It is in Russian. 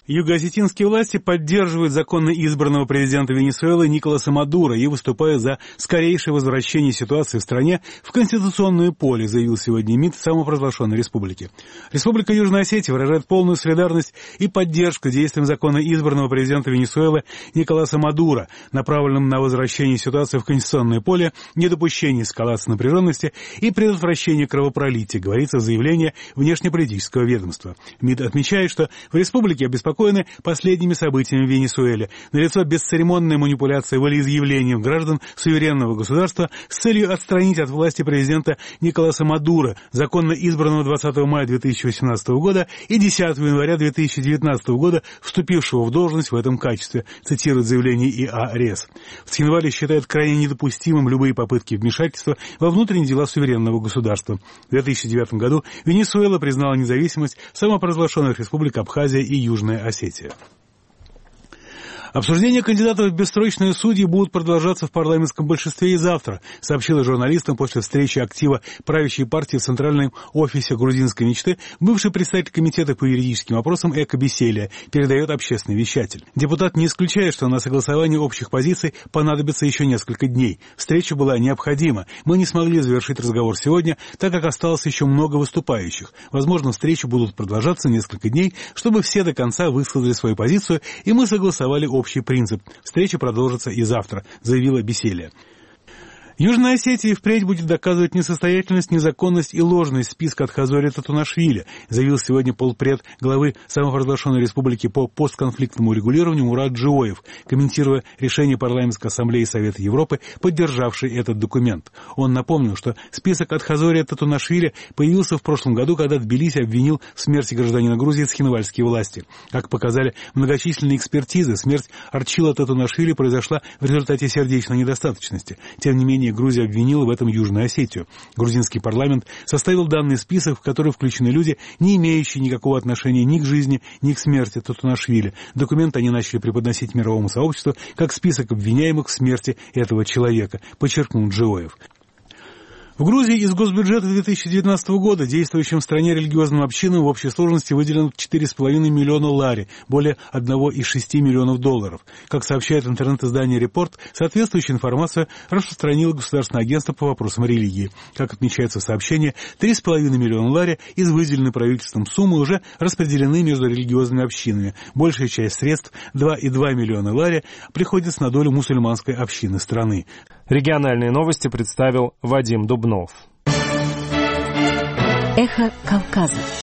Юго-осетинские власти поддерживают законно избранного президента Венесуэлы Николаса Мадуро и выступают за скорейшее возвращение ситуации в стране в конституционное поле, заявил сегодня МИД самопровозглашенной республики. Республика Южная Осетия выражает полную солидарность и поддержку действиям законно избранного президента Венесуэлы Николаса Мадуро, направленным на возвращение ситуации в конституционное поле, недопущение эскалации напряженности и предотвращение кровопролития, говорится в заявлении внешнеполитического ведомства. МИД отмечает, что в республике обеспокоены последними событиями в Венесуэле. Налицо бесцеремонная манипуляция волеизъявлением граждан суверенного государства с целью отстранить от власти президента Николаса Мадуро, законно избранного 20 мая 2018 года и 10 января 2019 года, вступившего в должность в этом качестве, цитирует заявление ИА-РЕС. Цхинвали считает крайне недопустимым любые попытки вмешательства во внутренние дела суверенного государства. В 2009 году Венесуэла признала независимость самопровозглашенных республик Абхазия и Южная Осетия. Обсуждения кандидатов в бессрочные судьи будут продолжаться в парламентском большинстве и завтра, сообщила журналистам после встречи актива правящей партии в Центральном офисе грузинской мечты бывший представитель комитета по юридическим вопросам Эко Беселия, передает общественный вещатель. Депутат не исключает, что на согласование общих позиций понадобится еще несколько дней. Встреча была необходима. Мы не смогли завершить разговор сегодня, так как осталось еще много выступающих. Возможно, встречи будут продолжаться несколько дней, чтобы все до конца высказали свою позицию, и мы согласовали общий принцип. Встреча продолжится и завтра, заявила Беселия. Южная Осетия впредь будет доказывать несостоятельность, незаконность и ложность списка Атхазори Татунашвили, заявил сегодня полпред главы самопровозглашенной республики по постконфликтному регулированию Мурат Джиоев, комментируя решение парламентской ассамблеи Совета Европы, поддержавшей этот документ. Он напомнил, что список Атхазори Татунашвили появился в прошлом году, когда Тбилиси обвинил в смерти гражданина Грузии цхинвальские власти. Как показали многочисленные экспертизы, смерть Арчила Татунашвили произошла в результате сердечной недостаточности. Тем не менее, Грузия обвинила в этом Южную Осетию. Грузинский парламент составил данный список, в который включены люди, не имеющие никакого отношения ни к жизни, ни к смерти Татунашвили. Документ они начали преподносить мировому сообществу как список обвиняемых в смерти этого человека, подчеркнул Джиоев. В Грузии из госбюджета 2019 года действующим в стране религиозным общинам в общей сложности выделено 4,5 миллиона лари, более 1,6 миллионов долларов. Как сообщает интернет-издание «Репорт», соответствующую информацию распространило Государственное агентство по вопросам религии. Как отмечается в сообщении, 3,5 миллиона лари из выделенной правительством суммы уже распределены между религиозными общинами. Большая часть средств, 2,2 миллиона лари, приходится на долю мусульманской общины страны. Региональные новости представил Вадим Дубнов. Эхо Кавказа.